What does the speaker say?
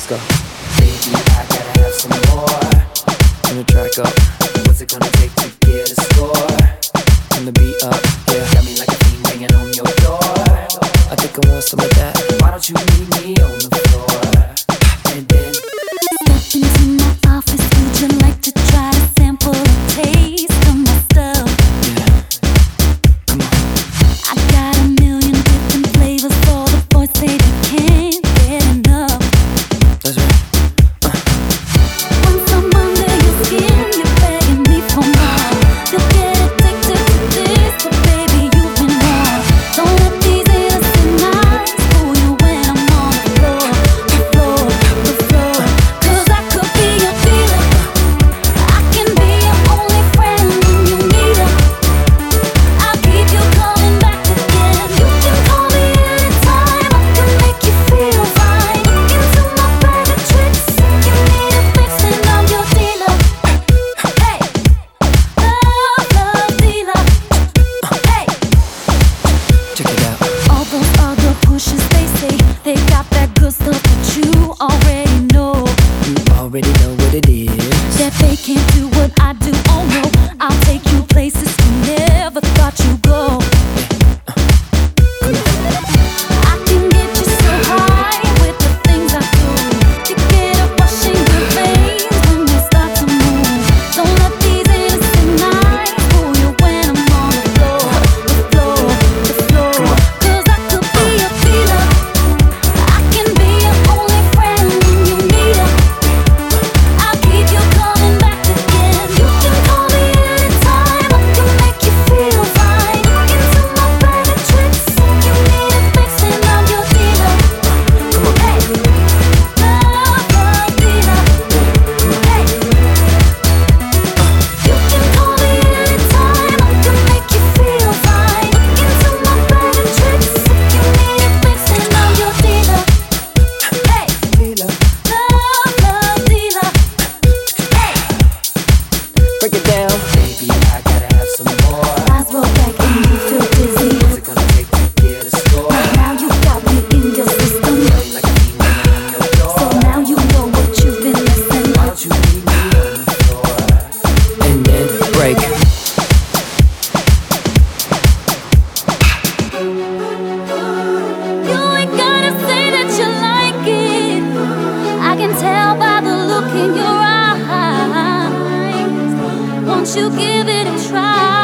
go. Baby, I gotta have some more. Turn the track up. What's it gonna take to get a score? Turn the beat up, yeah. Got me like a fiend banging on your door. I think I want some of that. Why don't you meet me on the floor? And then Step into my office, would you like to try to sample a taste of my stuff? Yeah, come on. I got a million different flavors for the boys say they can't get enough. That's right. Once I'm under your skin, you're begging me for more. You'll get addicted to this, but baby, you've been wrong. Don't let these innocent eyes fool you when I'm on the floor, the floor, the floor. 'Cause I could be your dealer. I can be your only friend when you need her. I'll keep you coming back again. You can call me anytime. I can make you feel fine. Look into my bag of tricks. If you need a fix, then I'm your dealer. Hey, love dealer. Hey, Check it out. all those other pushers, they say they got that good stuff that you already know. You already know what it is. That they can't do what I do. Oh no, I'll take you places you never thought you'd go. I can get you so high with the things I do. You get a rush in your veins when we start to move. Don't let these innocent eyes fool you when I'm on the floor, the floor, the floor. 'Cause I could be your dealer. I can be your only friend when you need her. I'll keep you coming back again. You can call me anytime. I can make you feel fine. Look into my bag of tricks. If you need a fix, then I'm your dealer. Hey, love dealer. Hey, you can call me anytime. I can make you feel fine. Look into my bag of tricks. If you need a fix, then I'm your dealer. Hey, Dealer, love dealer. Hey. break it down. baby, I gotta have some more. Eyes roll back and you feel dizzy. What's it gonna take to get a score? Now you got me in your system. Got me like a fiend banging on your door. So now you know what you've been missing. Why don't you meet me on the floor? And then break. You ain't gotta say that you like it. I can tell by the look in your eyes. Won't you give it a try?